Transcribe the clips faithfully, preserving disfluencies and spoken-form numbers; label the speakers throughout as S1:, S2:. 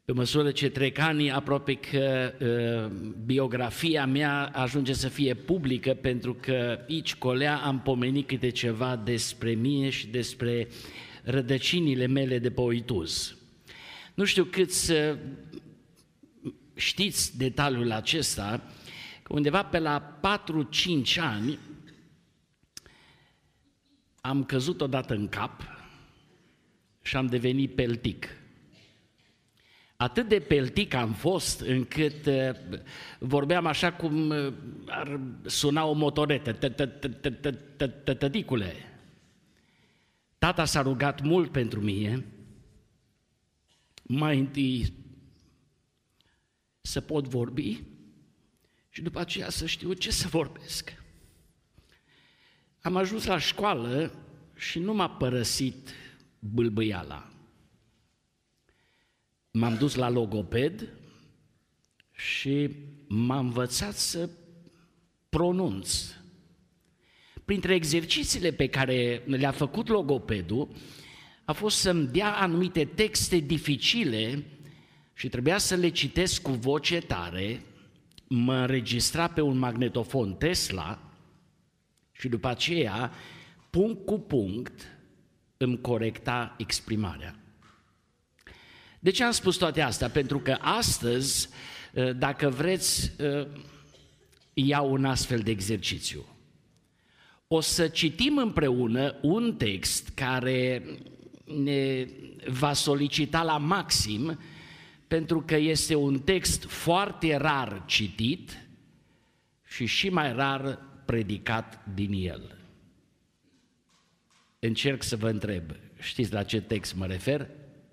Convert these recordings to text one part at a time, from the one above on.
S1: Pe măsură ce trec ani, aproape că uh, biografia mea ajunge să fie publică, pentru că aici, colea, am pomenit câte ceva despre mine și despre rădăcinile mele de pe Oituz. Nu știu cât să știți detaliul acesta, că undeva pe la patru-cinci ani am căzut odată în cap și am devenit peltic. Atât de peltic am fost încât uh, vorbeam așa cum uh, ar suna o motoretă, tăticule. Tata s-a rugat mult pentru mine, mai întâi să pot vorbi și după aceea să știu ce să vorbesc. Am ajuns la școală și nu m-a părăsit bâlbâiala. M-am dus la logoped și m-a învățat să pronunț. Printre exercițiile pe care le-a făcut logopedul a fost să-mi dea anumite texte dificile și trebuia să le citesc cu voce tare, mă înregistra pe un magnetofon Tesla și după aceea, punct cu punct, îmi corecta exprimarea. De ce am spus toate astea? Pentru că astăzi, dacă vreți, iau un astfel de exercițiu. O să citim împreună un text care ne va solicita la maxim, pentru că este un text foarte rar citit și și mai rar predicat din el. Încerc să vă întreb, știți la ce text mă refer?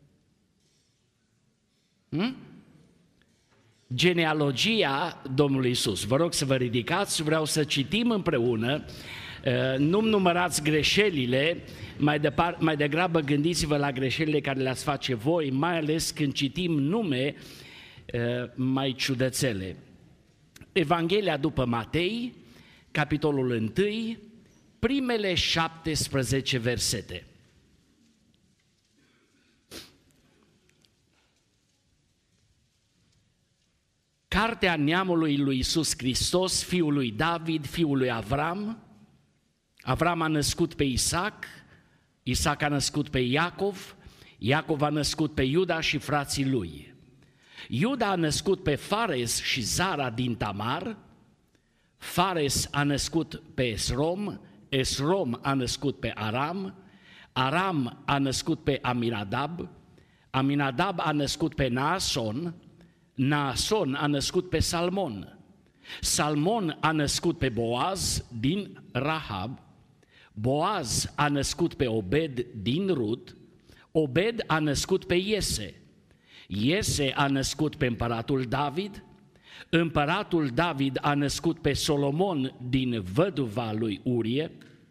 S1: Hmm? Genealogia Domnului Iisus. Vă rog să vă ridicați, vreau să citim împreună. Nu-mi numărați greșelile, mai, depar- mai degrabă gândiți-vă la greșelile care le-ați face voi, mai ales când citim nume mai ciudățele. Evanghelia după Matei, capitolul unu, primele șaptesprezece versete. Cartea neamului lui Iisus Hristos, fiul lui David, fiul lui Avram. Avram a născut pe Isaac, Isaac a născut pe Iacov, Iacov a născut pe Iuda și frații lui. Iuda a născut pe Fares și Zara din Tamar, Fares a născut pe Esrom, Esrom a născut pe Aram, Aram a născut pe Aminadab, Aminadab a născut pe Naason, Naason a născut pe Salmon, Salmon a născut pe Boaz din Rahab, Boaz a născut pe Obed din Rut, Obed a născut pe Iese, Iese a născut pe împăratul David, împăratul David a născut pe Solomon din văduva lui Urie,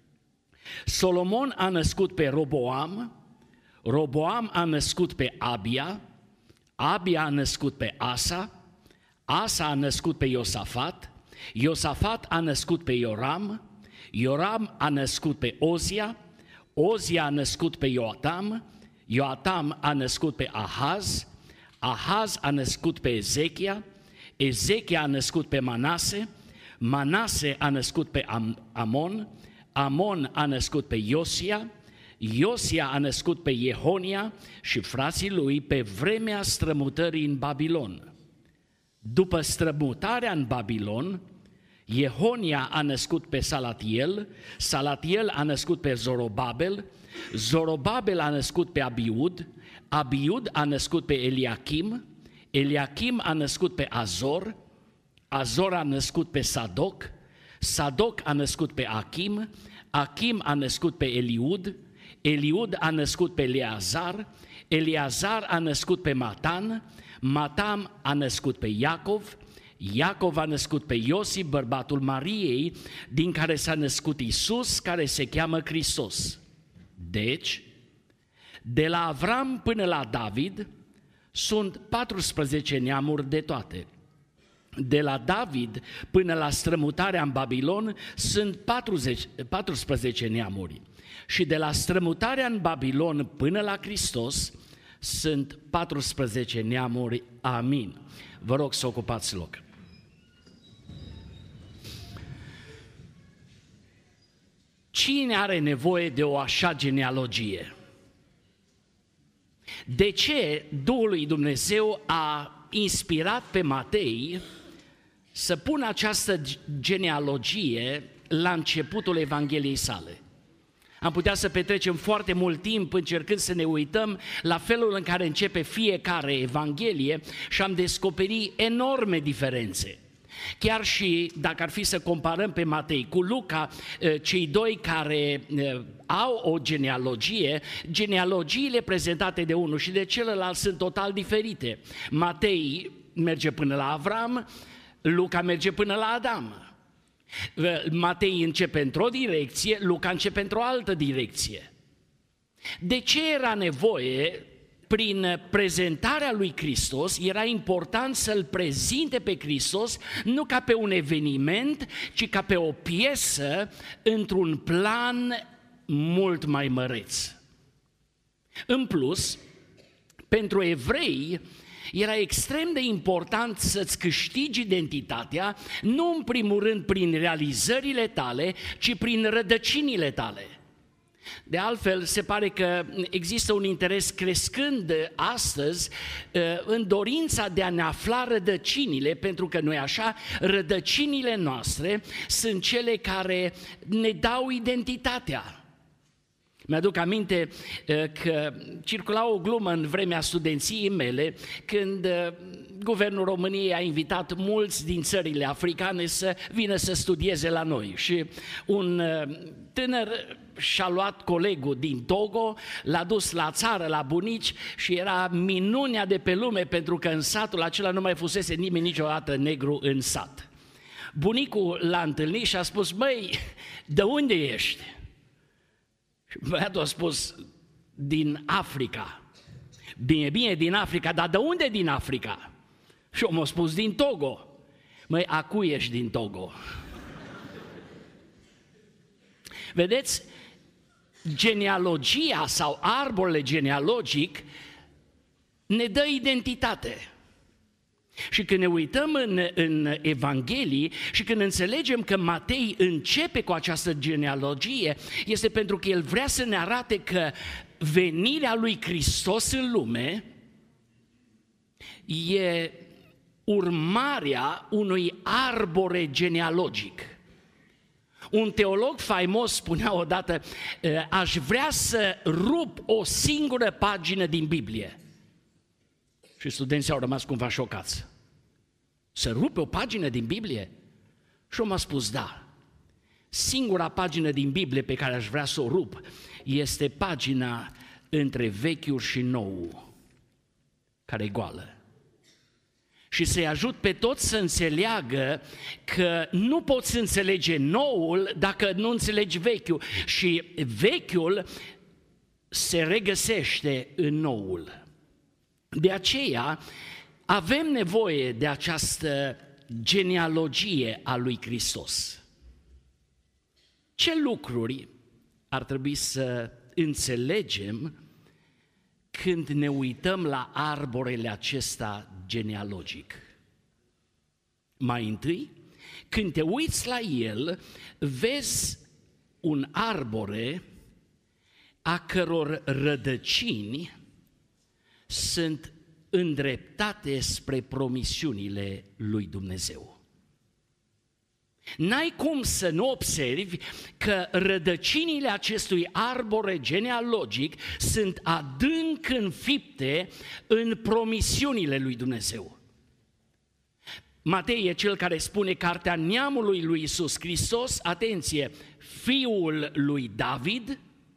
S1: Solomon a născut pe Roboam, Roboam a născut pe Abia, Abia a născut pe Asa, Asa a născut pe Iosafat, Iosafat a născut pe Ioram, Ioram a născut pe Ozia, Ozia a născut pe Ioatam, Ioatam a născut pe Ahaz, Ahaz a născut pe Ezechia, Ezechia a născut pe Manase, Manase a născut pe Am- Amon, Amon a născut pe Iosia, Iosia a născut pe Jehonia și frații lui pe vremea strămutării în Babilon. După strămutarea în Babilon, Jehonia a născut pe Salatiel, Salatiel a născut pe Zorobabel, Zorobabel a născut pe Abiud, Abiud a născut pe Eliachim, Eliachim a născut pe Azor, Azor a născut pe Sadoc, Sadoc a născut pe Achim, Achim a născut pe Eliud, Eliud a născut pe Eleazar, Eleazar a născut pe Matan, Matan a născut pe Iacov, Iacov a născut pe Iosif, bărbatul Mariei, din care s-a născut Iisus, care se cheamă Hristos. Deci, de la Avram până la David sunt paisprezece neamuri de toate. De la David până la strămutarea în Babilon sunt patruzeci, paisprezece neamuri. Și de la strămutarea în Babilon până la Hristos Sunt paisprezece neamuri, amin. Vă rog să ocupați loc. Cine are nevoie de o așa genealogie? De ce Duhul lui Dumnezeu a inspirat pe Matei să pună această genealogie la începutul Evangheliei sale? Am putea să petrecem foarte mult timp încercând să ne uităm la felul în care începe fiecare Evanghelie și am descoperit enorme diferențe. Chiar și dacă ar fi să comparăm pe Matei cu Luca, cei doi care au o genealogie, genealogiile prezentate de unul și de celălalt sunt total diferite. Matei merge până la Avram, Luca merge până la Adam. Matei începe într-o direcție, Luca începe într-o altă direcție. De ce era nevoie? Prin prezentarea lui Hristos era important să-L prezinte pe Hristos nu ca pe un eveniment, ci ca pe o piesă într-un plan mult mai măreț. În plus, pentru evrei era extrem de important să-ți câștigi identitatea, nu în primul rând prin realizările tale, ci prin rădăcinile tale. De altfel, se pare că există un interes crescând astăzi în dorința de a ne afla rădăcinile, pentru că noi așa, rădăcinile noastre sunt cele care ne dau identitatea. Mi-aduc aminte că circula o glumă în vremea studenției mele, când Guvernul României a invitat mulți din țările africane să vină să studieze la noi. Și un tânăr și-a luat colegul din Togo, l-a dus la țară, la bunici, și era minunea de pe lume, pentru că în satul acela nu mai fusese nimeni niciodată negru în sat. Bunicul l-a întâlnit și a spus: "Băi, de unde ești?" Și băiatul a spus: "Din Africa." "Bine, bine, din Africa, dar de unde din Africa?" Și omul a spus: "Din Togo." "Măi, a cui ești din Togo?" Vedeți, genealogia sau arborele genealogic ne dă identitate. Și când ne uităm în, în Evanghelii și când înțelegem că Matei începe cu această genealogie, este pentru că el vrea să ne arate că venirea lui Hristos în lume e urmarea unui arbore genealogic. Un teolog faimos spunea odată: "Aș vrea să rup o singură pagină din Biblie." Și studenții au rămas cumva șocați. Să rupe o pagină din Biblie? Și omul a spus: "Da, singura pagină din Biblie pe care aș vrea să o rup este pagina între Vechiul și Noul, care e goală. Și să-i ajut pe toți să înțeleagă că nu poți înțelege Noul dacă nu înțelegi Vechiul. Și Vechiul se regăsește în Noul." De aceea avem nevoie de această genealogie a lui Hristos. Ce lucruri ar trebui să înțelegem când ne uităm la arborele acesta genealogic? Mai întâi, când te uiți la el, vezi un arbore a căror rădăcini sunt îndreptate spre promisiunile lui Dumnezeu. N-ai cum să nu observi că rădăcinile acestui arbore genealogic sunt adânc înfipte în promisiunile lui Dumnezeu. Matei e cel care spune: cartea neamului lui Iisus Hristos, atenție, fiul lui David,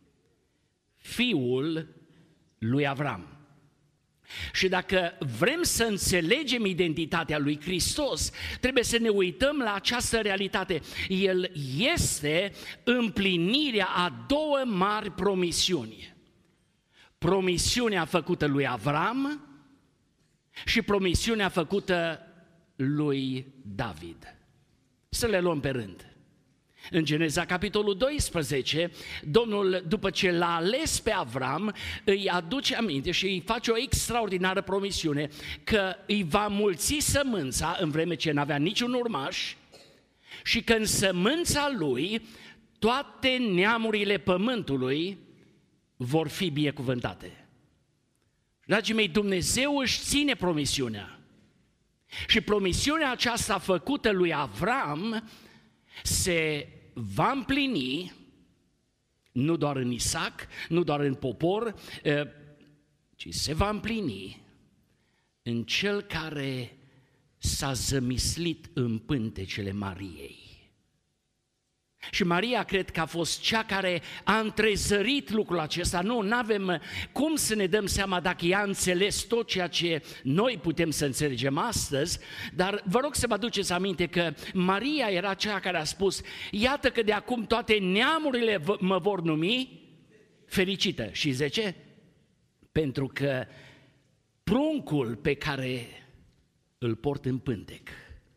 S1: fiul lui Avram. Și dacă vrem să înțelegem identitatea lui Hristos, trebuie să ne uităm la această realitate. El este împlinirea a două mari promisiuni. Promisiunea făcută lui Avram și promisiunea făcută lui David. Să le luăm pe rând. În Geneza, capitolul doisprezece, Domnul, după ce l-a ales pe Avram, îi aduce aminte și îi face o extraordinară promisiune că îi va mulți sămânța în vreme ce n-avea niciun urmaș și că în sămânța lui toate neamurile pământului vor fi binecuvântate. Dragii mei, Dumnezeu își ține promisiunea. Și promisiunea aceasta făcută lui Avram se va împlini nu doar în Isaac, nu doar în popor, ci se va împlini în cel care s-a zămislit în pântecele Mariei. Și Maria cred că a fost cea care a întrezărit lucrul acesta. Nu, nu avem cum să ne dăm seama dacă ea a înțeles tot ceea ce noi putem să înțelegem astăzi, dar vă rog să vă aduceți aminte că Maria era cea care a spus: iată că de acum toate neamurile mă vor numi fericită. Și zice, pentru că pruncul pe care îl port în pântec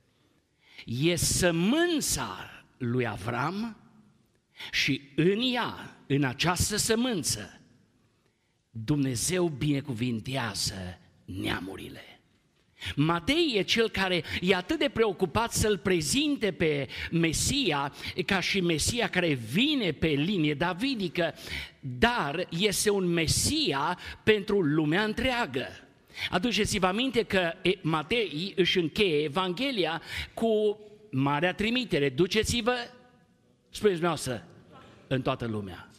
S1: e sămânța lui Avram și în ea, în această sămânță, Dumnezeu binecuvintează neamurile. Matei e cel care e atât de preocupat să-l prezinte pe Mesia ca și Mesia care vine pe linie davidică, dar este un Mesia pentru lumea întreagă. Aduceți-vă aminte că Matei își încheie Evanghelia cu marea trimitere: duceți-vă, spuneți dumneavoastră, în toată lumea.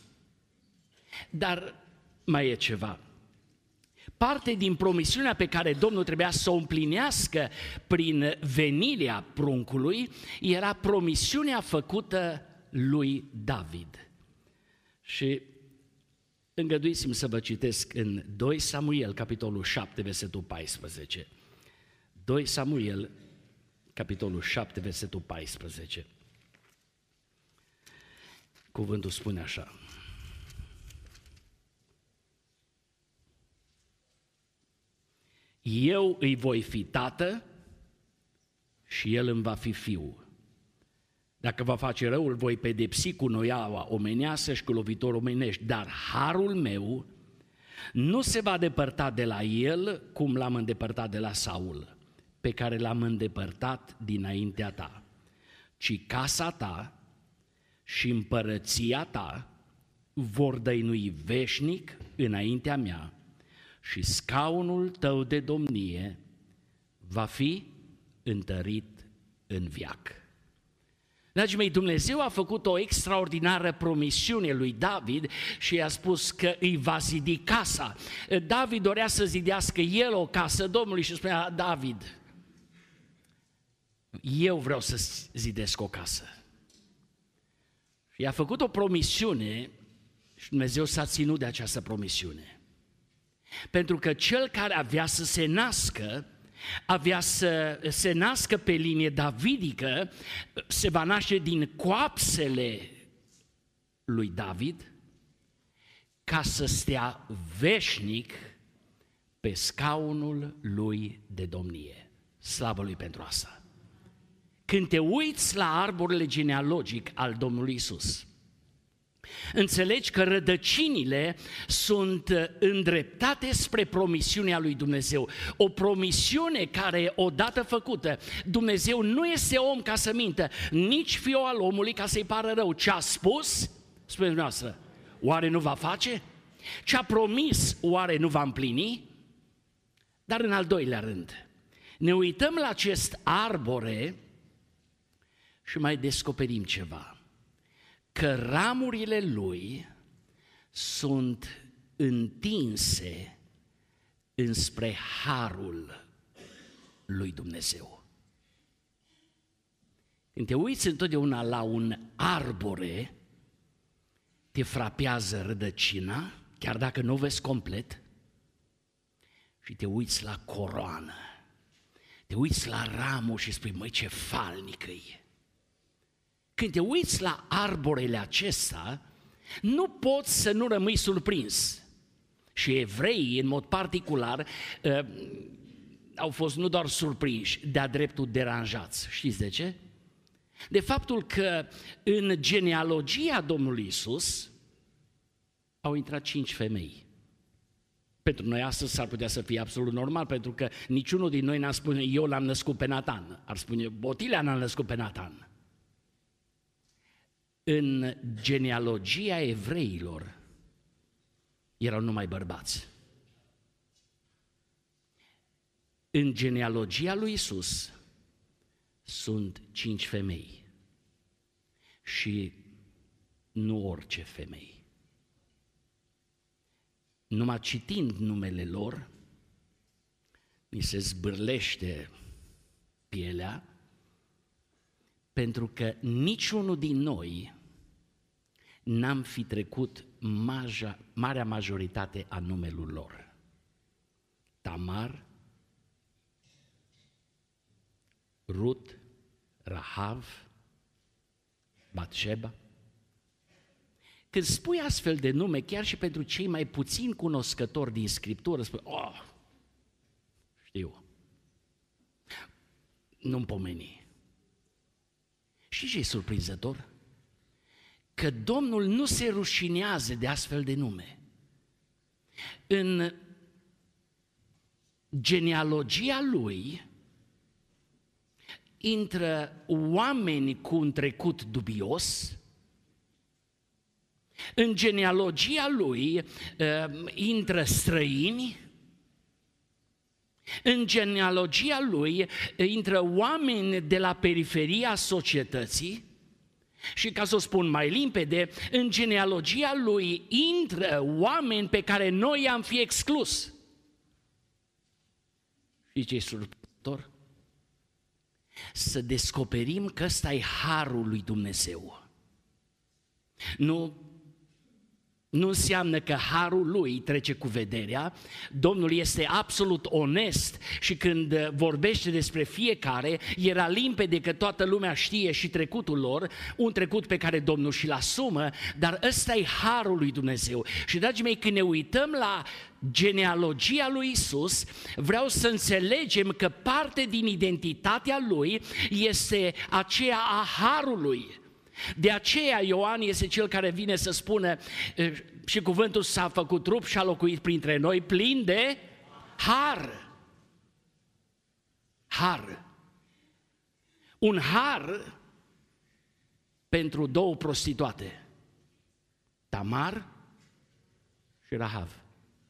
S1: Dar mai e ceva. Parte din promisiunea pe care Domnul trebuia să o împlinească prin venirea pruncului era promisiunea făcută lui David. Și îngăduiți-mi să vă citesc în doi Samuel, capitolul șapte, versetul paisprezece. doi Samuel, capitolul șapte, versetul paisprezece. Cuvântul spune așa: eu îi voi fi tată și el îmi va fi fiu. Dacă va face rău, îl voi pedepsi cu noiaua omenească și cu lovitor omenești, dar harul meu nu se va depărta de la el cum l-am îndepărtat de la Saul, pe care l-am îndepărtat dinaintea ta, ci casa ta și împărăția ta vor dăinui veșnic înaintea mea și scaunul tău de domnie va fi întărit în veac. Dragii mei, Dumnezeu a făcut o extraordinară promisiune lui David și i-a spus că îi va zidi casa. David dorea să zidească el o casă Domnului și spunea: David, eu vreau să zidesc o casă. Și i-a făcut o promisiune și Dumnezeu s-a ținut de această promisiune. Pentru că cel care avea să se nască, avea să se nască pe linie davidică, se va naște din coapsele lui David, ca să stea veșnic pe scaunul lui de domnie. Slavă lui pentru asta! Când te uiți la arborele genealogic al Domnului Iisus, înțelegi că rădăcinile sunt îndreptate spre promisiunea lui Dumnezeu. O promisiune care, odată făcută, Dumnezeu nu este om ca să mintă, nici fiul al omului ca să-i pară rău. Ce a spus, spuneți dumneavoastră, oare nu va face? Ce a promis, oare nu va împlini? Dar în al doilea rând, ne uităm la acest arbore și mai descoperim ceva. Că ramurile lui sunt întinse înspre harul lui Dumnezeu. Când te uiți întotdeauna la un arbore, te frapează rădăcina, chiar dacă nu o vezi complet, și te uiți la coroană, te uiți la ramul și spui: măi, ce falnică e! Când te uiți la arborele acesta, nu poți să nu rămâi surprins. Și evreii, în mod particular, uh, au fost nu doar surprinși, de-a dreptul deranjați. Știți de ce? de faptul că în genealogia Domnului Iisus au intrat cinci femei. Pentru noi astăzi s-ar putea să fie absolut normal, pentru că niciunul din noi n-ar spune eu l-am născut pe Natan, ar spune Botilea n-a născut pe Natan. În genealogia evreilor erau numai bărbați. În genealogia lui Iisus sunt cinci femei și nu orice femei. Numai citind numele lor, mi se zbârlește pielea, pentru că niciunul din noi n-am fi trecut maja, marea majoritate a numelui lor. Tamar, Rut, Rahav, Batșeba. Când spui astfel de nume, chiar și pentru cei mai puțin cunoscători din Scriptură, spui, oh, știu, nu-mi pomeni. Și ce e surprinzător? Că Domnul nu se rușinează de astfel de nume. În genealogia Lui intră oameni cu un trecut dubios, în genealogia Lui uh, intră străini, în genealogia Lui uh, intră oameni de la periferia societății și, ca să o spun mai limpede, în genealogia Lui intră oameni pe care noi i-am fi exclus. Și ce-i surprinzător? Să descoperim că ăsta e harul lui Dumnezeu. Nu Nu înseamnă că harul lui trece cu vederea. Domnul este absolut onest și când vorbește despre fiecare, era limpede că toată lumea știe și trecutul lor, un trecut pe care Domnul și-l asumă, dar ăsta e harul lui Dumnezeu. Și, dragii mei, când ne uităm la genealogia lui Isus, vreau să înțelegem că parte din identitatea lui este aceea a harului. De aceea Ioan este cel care vine să spună și cuvântul s-a făcut trup și a locuit printre noi plin de har. Har. Un har pentru două prostituate, Tamar și Rahav.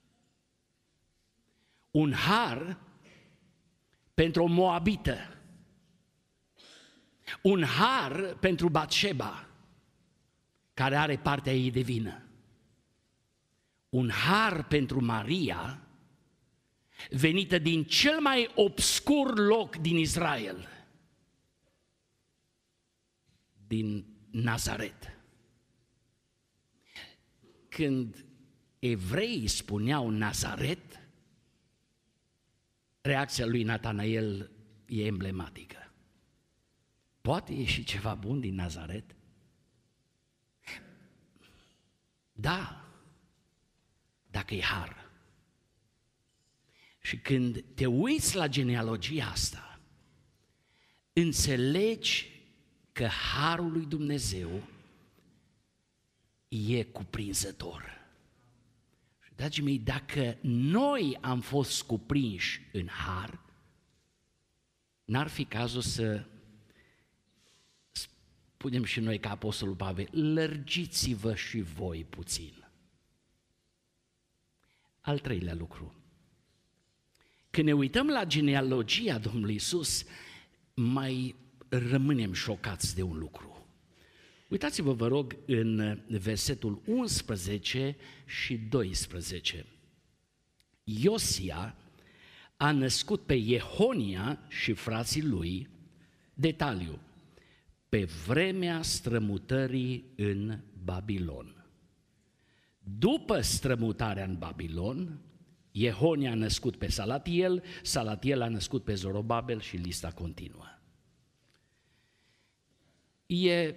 S1: Un har pentru o moabită. Un har pentru Batșeba, care are partea ei de vină. Un har pentru Maria, venită din cel mai obscur loc din Israel, din Nazaret. Când evreii spuneau Nazaret, reacția lui Natanael e emblematică. Poate ieși ceva bun din Nazaret? Da, dacă e har. Și când te uiți la genealogia asta, înțelegi că harul lui Dumnezeu e cuprinzător. Și, dragii mei, dacă noi am fost cuprinși în har, n-ar fi cazul să spunem și noi ca Apostolul Pavel, lărgiți-vă și voi puțin. Al treilea lucru. Când ne uităm la genealogia Domnului Iisus, mai rămânem șocați de un lucru. Uitați-vă, vă rog, în versetul unsprezece și doisprezece. Iosia a născut pe Jehonia și frații lui, detaliu, pe vremea strămutării în Babilon. După strămutarea în Babilon, Jehonia a născut pe Salatiel, Salatiel a născut pe Zorobabel și lista continuă. E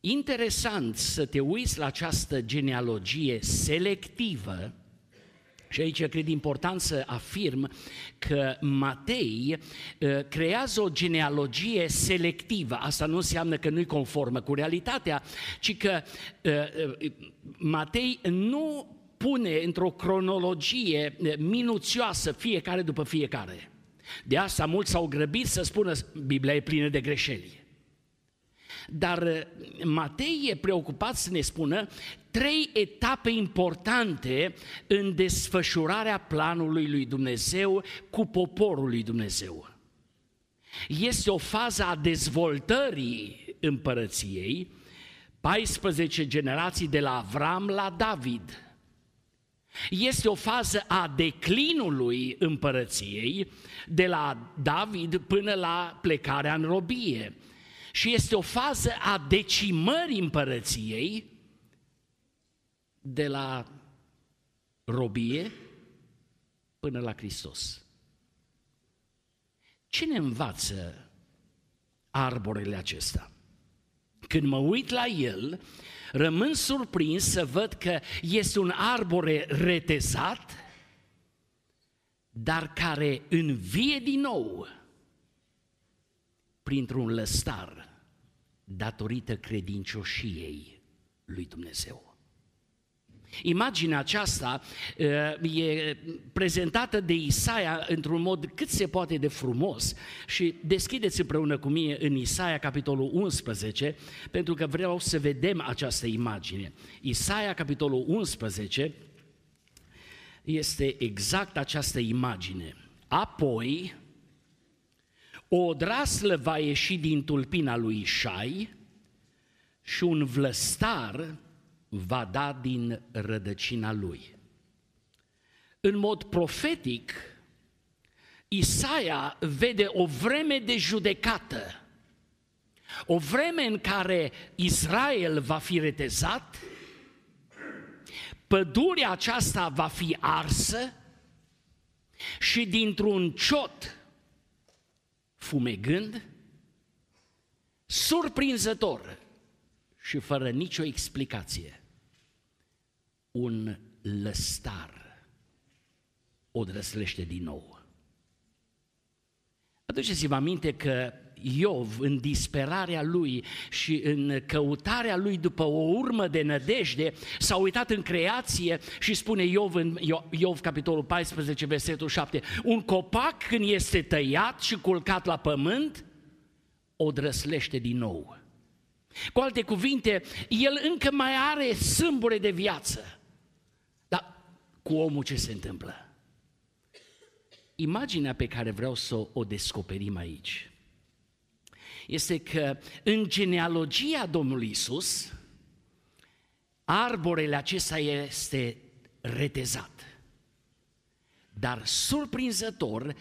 S1: interesant să te uiți la această genealogie selectivă Și aici cred important să afirm că Matei uh, creează o genealogie selectivă. Asta nu înseamnă că nu-i conformă cu realitatea, ci că uh, uh, Matei nu pune într-o cronologie minuțioasă fiecare după fiecare. De asta mulți s-au grăbit să spună Biblia e plină de greșeli. Dar Matei e preocupat să ne spună trei etape importante în desfășurarea planului lui Dumnezeu cu poporul lui Dumnezeu. Este o fază a dezvoltării împărăției, paisprezece generații de la Avram la David. Este o fază a declinului împărăției de la David până la plecarea în robie. Și este o fază a decimării împărăției de la robie până la Hristos. Ce ne învață arborele acesta? Când mă uit la el, rămân surprins să văd că este un arbore retezat, dar care învie din nou printr-un lăstar datorită credincioșiei lui Dumnezeu. Imaginea aceasta uh, e prezentată de Isaia într-un mod cât se poate de frumos și deschideți împreună cu mine în Isaia, capitolul unsprezece, pentru că vreau să vedem această imagine. Isaia, capitolul unsprezece, este exact această imagine. Apoi, o odraslă va ieși din tulpina lui Ișai și un vlăstar va da din rădăcina lui. În mod profetic, Isaia vede o vreme de judecată, o vreme în care Israel va fi retezat, pădurea aceasta va fi arsă și dintr-un ciot fumegând, surprinzător și fără nicio explicație, un lăstar o drăslește din nou. Aduceți-vă aminte că Iov, în disperarea lui și în căutarea lui după o urmă de nădejde, s-a uitat în creație și spune Iov în Iov, capitolul paisprezece, versetul șapte, un copac când este tăiat și culcat la pământ, o drăslește din nou. Cu alte cuvinte, el încă mai are sâmbure de viață. Dar cu omul ce se întâmplă? Imaginea pe care vreau să o descoperim aici este că în genealogia Domnului Iisus, arborele acesta este retezat, dar surprinzător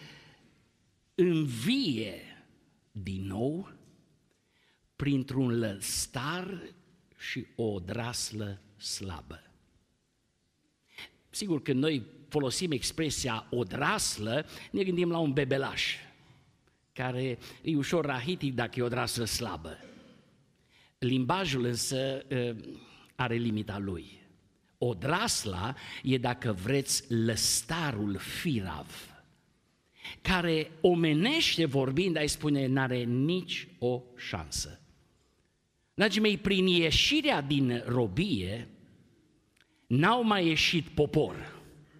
S1: învie din nou printr-un lăstar și o odraslă slabă. Sigur, când noi folosim expresia odraslă, ne gândim la un bebelaș, care e ușor rahitic dacă e o odraslă slabă. Limbajul însă are limita lui. Odrasla e, dacă vreți, lăstarul firav, care, omenește vorbind, ai spune, n-are nici o șansă. Dragii mei, prin ieșirea din robie, n-au mai ieșit popor,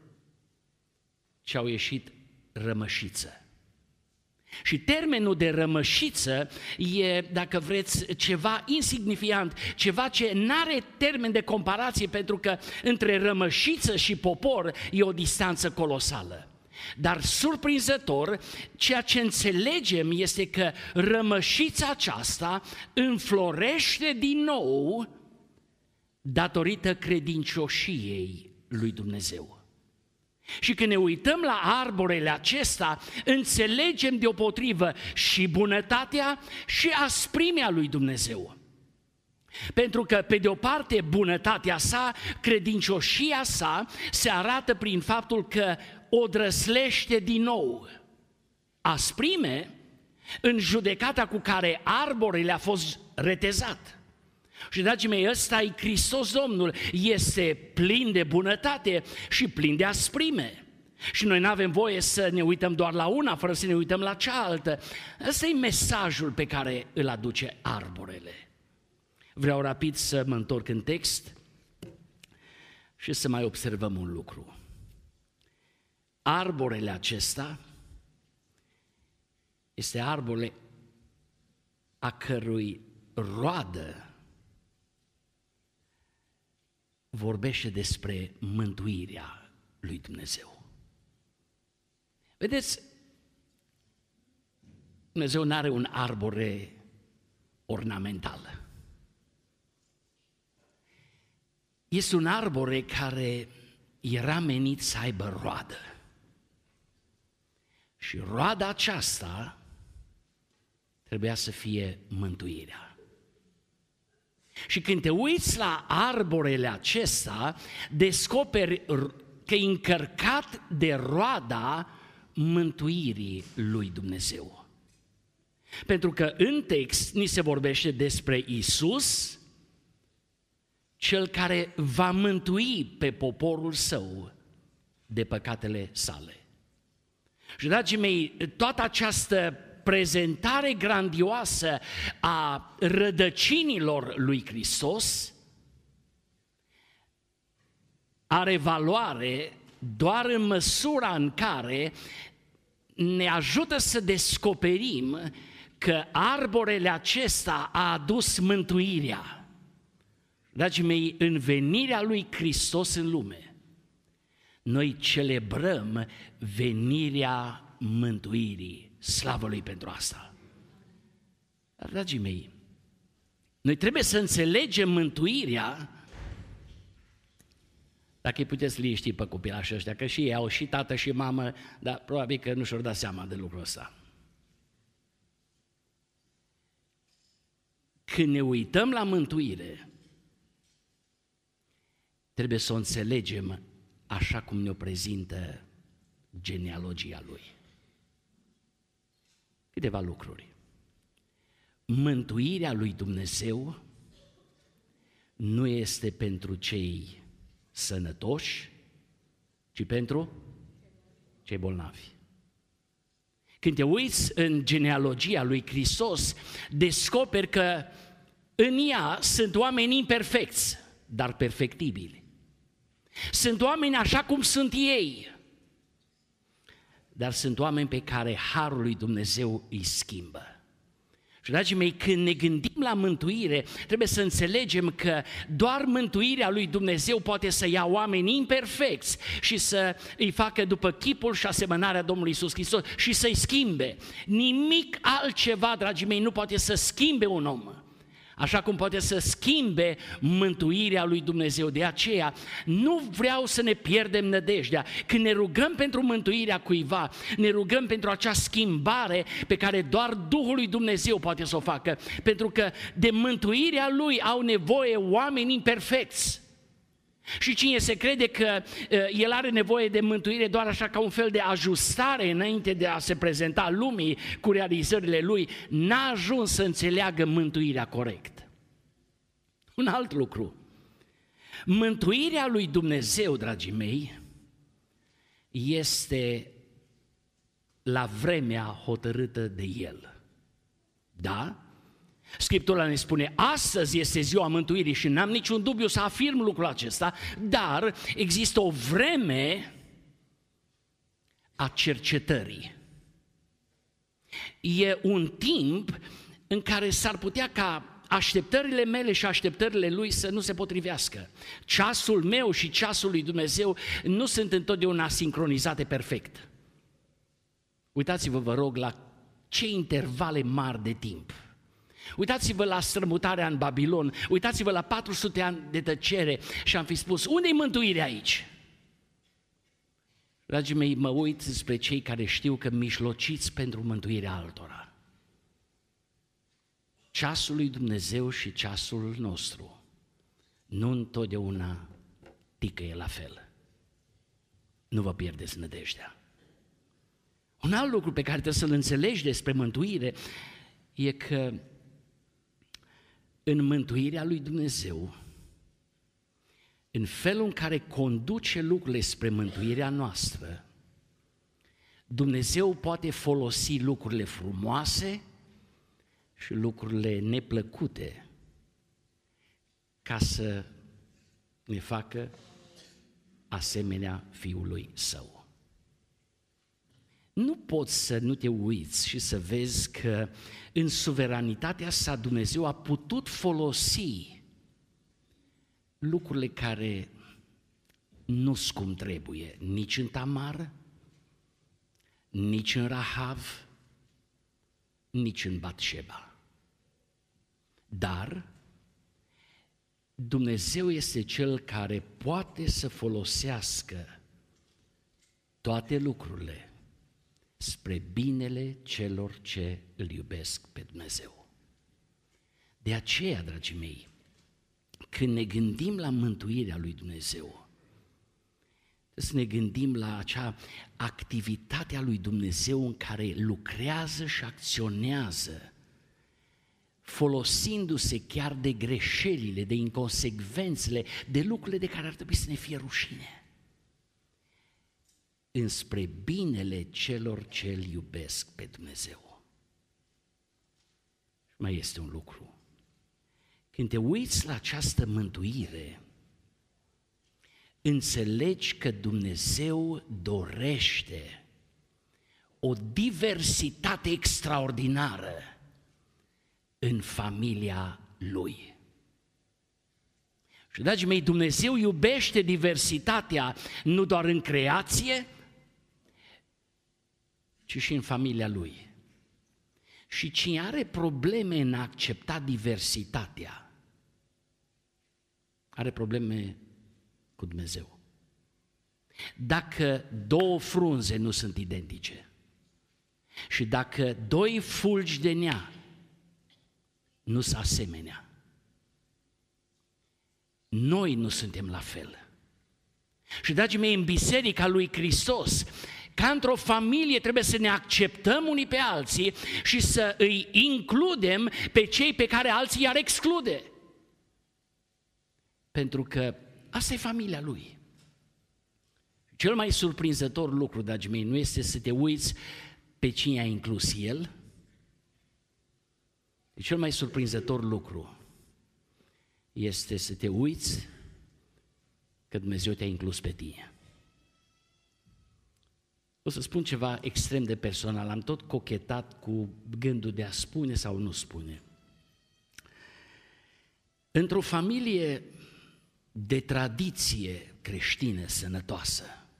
S1: ci au ieșit rămășiță. Și termenul de rămășiță e, dacă vreți, ceva insignifiant, ceva ce n-are termen de comparație, pentru că între rămășiță și popor e o distanță colosală. Dar surprinzător, ceea ce înțelegem este că rămășița aceasta înflorește din nou datorită credincioșiei lui Dumnezeu. Și când ne uităm la arborele acesta, înțelegem deopotrivă și bunătatea și asprimea lui Dumnezeu. Pentru că, pe de o parte, bunătatea sa, credincioșia sa, se arată prin faptul că o drăslește din nou. Asprime în judecata cu care arborele a fost retezat. Și, dragii mei, ăsta e Hristos Domnul, este plin de bunătate și plin de asprime. Și noi nu avem voie să ne uităm doar la una, fără să ne uităm la cealaltă. Ăsta e mesajul pe care îl aduce arborele. Vreau rapid să mă întorc în text și să mai observăm un lucru. Arborele acesta este arbore a cărui roadă vorbește despre mântuirea lui Dumnezeu. Vedeți, Dumnezeu nu are un arbore ornamental. Este un arbore care era menit să aibă roadă. Și roada aceasta trebuia să fie mântuirea. Și când te uiți la arborele acesta, descoperi că e încărcat de roada mântuirii lui Dumnezeu. Pentru că în text ni se vorbește despre Iisus, cel care va mântui pe poporul său de păcatele sale. Și, dragii mei, toată această prezentare grandioasă a rădăcinilor lui Hristos are valoare doar în măsura în care ne ajută să descoperim că arborele acesta a adus mântuirea. Dragii mei, în venirea lui Hristos în lume, noi celebrăm venirea mântuirii. Slavă Lui pentru asta. Dar, dragii mei, noi trebuie să înțelegem mântuiria. Dacă îi puteți liniști pe copilașii ăștia, că și ei au și tată și mamă, dar probabil că nu și-or da seama de lucrul ăsta. Când ne uităm la mântuire, trebuie să o înțelegem așa cum ne-o prezintă genealogia lui. Câteva lucruri. Mântuirea lui Dumnezeu nu este pentru cei sănătoși, ci pentru cei bolnavi. Când te uiți în genealogia lui Hristos, descoperi că în ea sunt oameni imperfecți, dar perfectibili. Sunt oameni așa cum sunt ei, dar sunt oameni pe care harul lui Dumnezeu îi schimbă. Și, dragii mei, când ne gândim la mântuire, trebuie să înțelegem că doar mântuirea lui Dumnezeu poate să ia oameni imperfecți și să îi facă după chipul și asemănarea Domnului Iisus Hristos și să-i schimbe. Nimic altceva, dragii mei, nu poate să schimbe un om, așa cum poate să schimbe mântuirea lui Dumnezeu. De aceea nu vreau să ne pierdem nădejdea. Când ne rugăm pentru mântuirea cuiva, ne rugăm pentru acea schimbare pe care doar Duhul lui Dumnezeu poate să o facă. Pentru că de mântuirea lui au nevoie oameni imperfecți. Și cine se crede că uh, el are nevoie de mântuire doar așa ca un fel de ajustare înainte de a se prezenta lumii cu realizările lui, n-a ajuns să înțeleagă mântuirea corect. Un alt lucru. Mântuirea lui Dumnezeu, dragii mei, este la vremea hotărâtă de El. Da? Scriptura ne spune, astăzi este ziua mântuirii și n-am niciun dubiu să afirm lucrul acesta, dar există o vreme a cercetării. E un timp în care s-ar putea ca așteptările mele și așteptările lui să nu se potrivească. Ceasul meu și ceasul lui Dumnezeu nu sunt întotdeauna sincronizate perfect. Uitați-vă, vă rog, la ce intervale mari de timp. Uitați-vă la strămutarea în Babilon, uitați-vă la patru sute ani de tăcere și am fi spus, unde-i mântuirea aici? Dragii mei, mă uit spre cei care știu că mijlociți pentru mântuirea altora. Ceasul lui Dumnezeu și ceasul nostru nu întotdeauna ticăie la fel. Nu vă pierdeți nădejdea. Un alt lucru pe care trebuie să-l înțelegi despre mântuire e că în mântuirea lui Dumnezeu, în felul în care conduce lucrurile spre mântuirea noastră, Dumnezeu poate folosi lucrurile frumoase și lucrurile neplăcute ca să ne facă asemenea Fiului Său. Nu poți să nu te uiți și să vezi că în suveranitatea sa Dumnezeu a putut folosi lucrurile care nu sunt cum trebuie, nici în Tamar, nici în Rahav, nici în Batșeba. Dar Dumnezeu este Cel care poate să folosească toate lucrurile spre binele celor ce îl iubesc pe Dumnezeu. De aceea, dragii mei, când ne gândim la mântuirea lui Dumnezeu, să ne gândim la acea activitate a lui Dumnezeu în care lucrează și acționează, folosindu-se chiar de greșelile, de inconsecvențele, de lucrurile de care ar trebui să ne fie rușine, înspre binele celor ce îl iubesc pe Dumnezeu. Mai este un lucru. Când te uiți la această mântuire, înțelegi că Dumnezeu dorește o diversitate extraordinară în familia Lui. Și, dragii mei, Dumnezeu iubește diversitatea nu doar în creație, ci și în familia Lui. Și cine are probleme în a accepta diversitatea, are probleme cu Dumnezeu. Dacă două frunze nu sunt identice și dacă doi fulgi de nea nu sunt asemenea, noi nu suntem la fel. Și, dragii mei, în Biserica lui Hristos, ca într-o familie, trebuie să ne acceptăm unii pe alții și să îi includem pe cei pe care alții i-ar exclude. Pentru că asta e familia Lui. Cel mai surprinzător lucru, dragii mei, nu este să te uiți pe cine a inclus El. Cel mai surprinzător lucru este să te uiți că Dumnezeu te-a inclus pe tine. O să spun ceva extrem de personal, am tot cochetat cu gândul de a spune sau nu spune. Într-o familie de tradiție creștină sănătoasă,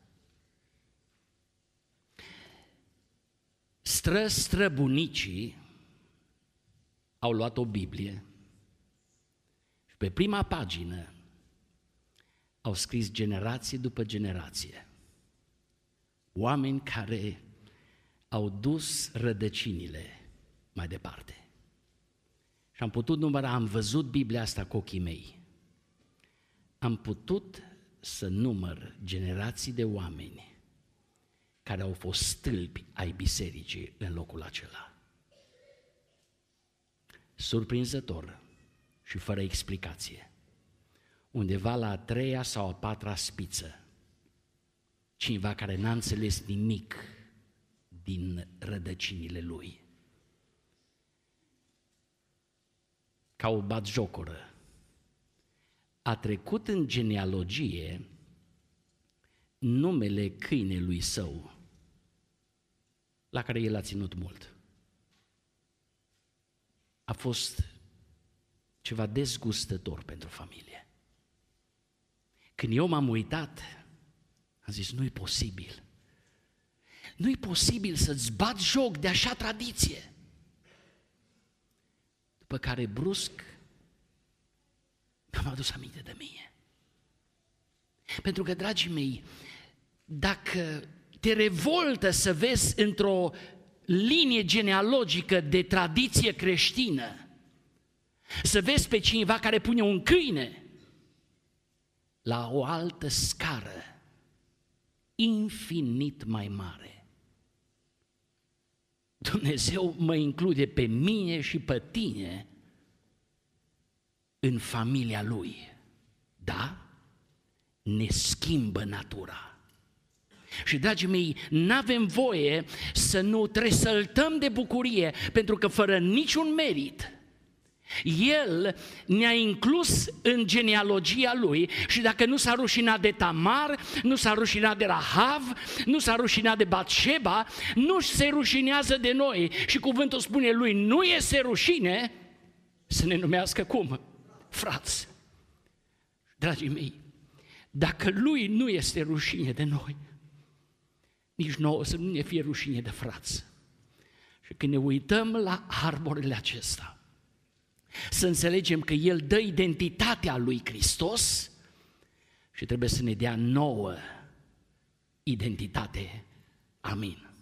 S1: stră-străbunicii au luat o Biblie și pe prima pagină au scris generație după generație. Oameni care au dus rădăcinile mai departe. Și am putut număra, am văzut Biblia asta cu ochii mei. Am putut să număr generații de oameni care au fost stâlpi ai bisericii în locul acela. Surprinzător și fără explicație. Undeva la a treia sau a patra spiță, cineva care n-a înțeles nimic din rădăcinile lui, ca o batjocură, a trecut în genealogie numele câinelui său, la care el a ținut mult. A fost ceva dezgustător pentru familie. Când eu m-am uitat, am zis, nu-i posibil. Nu-i posibil să-ți bat joc de așa tradiție. După care, brusc, mi-am adus aminte de mine. Pentru că, dragii mei, dacă te revoltă să vezi într-o linie genealogică de tradiție creștină, să vezi pe cineva care pune un câine la o altă scară, infinit mai mare. Dumnezeu mă include pe mine și pe tine în familia Lui. Da? Ne schimbă natura. Și, dragii mei, n-avem voie să nu tresăltăm de bucurie, pentru că fără niciun merit, El ne-a inclus în genealogia Lui și dacă nu s-a rușinat de Tamar, nu s-a rușinat de Rahav, nu s-a rușinat de Batșeba, nu se rușinează de noi. Și cuvântul spune Lui, nu este rușine să ne numească cum? Frați. Dragii mei, dacă Lui nu este rușine de noi, nici nouă să nu ne fie rușine de frați. Și când ne uităm la arborele acesta, să înțelegem că El dă identitatea lui Hristos și trebuie să ne dea nouă identitate. Amin.